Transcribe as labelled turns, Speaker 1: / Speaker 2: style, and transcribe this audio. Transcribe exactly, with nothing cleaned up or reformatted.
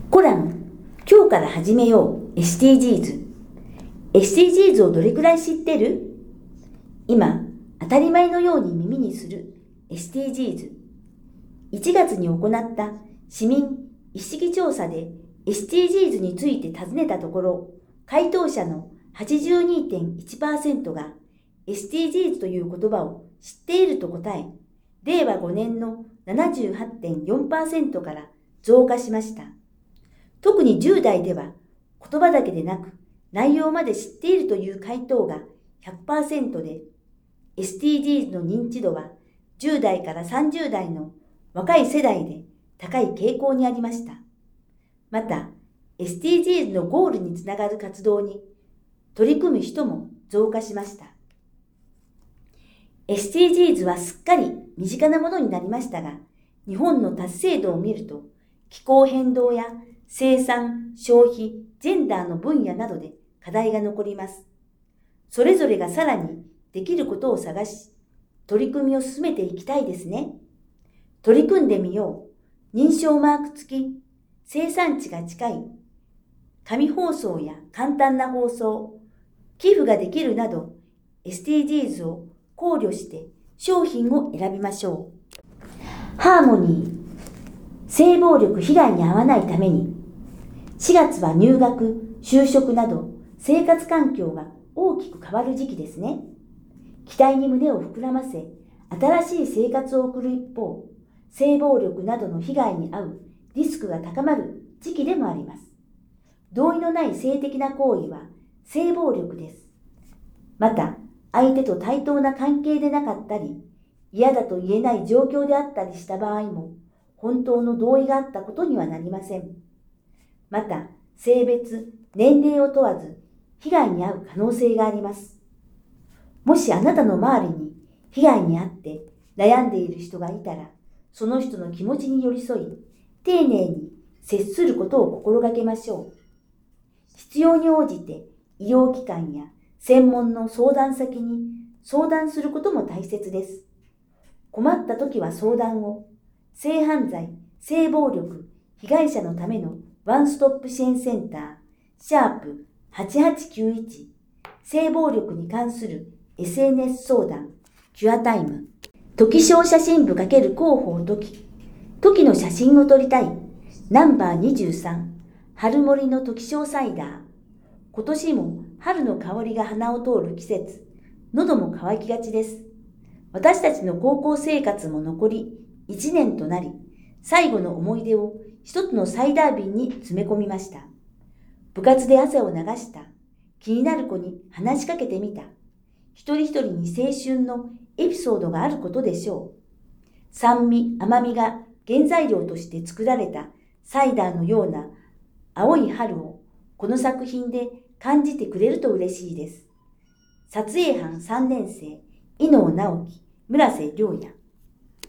Speaker 1: コラム、今日から始めよう エスディージーズ。エスディージーズ をどれくらい知ってる？今、当たり前のように耳にする エスディージーズ。いちがつに行った市民意識調査で エスディージーズ について尋ねたところ、回答者の はちじゅうにてんいちパーセント が エスディージーズ という言葉を知っていると答え、れいわごねんの ななじゅうはちてんよんパーセント から増加しました。特にじゅう代では言葉だけでなく内容まで知っているという回答が ひゃくパーセント で、エスディージーズ の認知度はじゅう代からさんじゅう代の若い世代で高い傾向にありました。また、エスディージーズ のゴールにつながる活動に取り組む人も増加しました。エスディージーズ はすっかり身近なものになりましたが、日本の達成度を見ると、気候変動や生産、消費、ジェンダーの分野などで課題が残ります。それぞれがさらにできることを探し、取り組みを進めていきたいですね。取り組んでみよう。認証マーク付き、生産地が近い、紙包装や簡単な包装、寄付ができるなど、エスディージーズ を考慮して商品を選びましょう。ハーモニー、性暴力被害に遭わないために、しがつは入学、就職など生活環境が大きく変わる時期ですね。期待に胸を膨らませ、新しい生活を送る一方、性暴力などの被害に遭うリスクが高まる時期でもあります。同意のない性的な行為は性暴力です。また、相手と対等な関係でなかったり、嫌だと言えない状況であったりした場合も、本当の同意があったことにはなりません。また、性別、年齢を問わず、被害に遭う可能性があります。もしあなたの周りに被害に遭って悩んでいる人がいたら、その人の気持ちに寄り添い、丁寧に接することを心がけましょう。必要に応じて医療機関や専門の相談先に相談することも大切です。困った時は相談を。性犯罪、性暴力、被害者のためのワンストップ支援センター、シャープはちはちきゅういち、性暴力に関する エスエヌエス 相談、キュアタイム、トキ賞写真部×広報トキ、トキの写真を撮りたい、ナンバーにじゅうさん、春森のトキ賞サイダー。今年も春の香りが鼻を通る季節、喉も渇きがちです。私たちの高校生活も残りいちねんとなり、最後の思い出を一つのサイダー瓶に詰め込みました。部活で汗を流した。気になる子に話しかけてみた。一人一人に青春のエピソードがあることでしょう。酸味、甘みが原材料として作られたサイダーのような青い春をこの作品で感じてくれると嬉しいです。撮影班さんねん生、伊能直樹、村瀬亮也。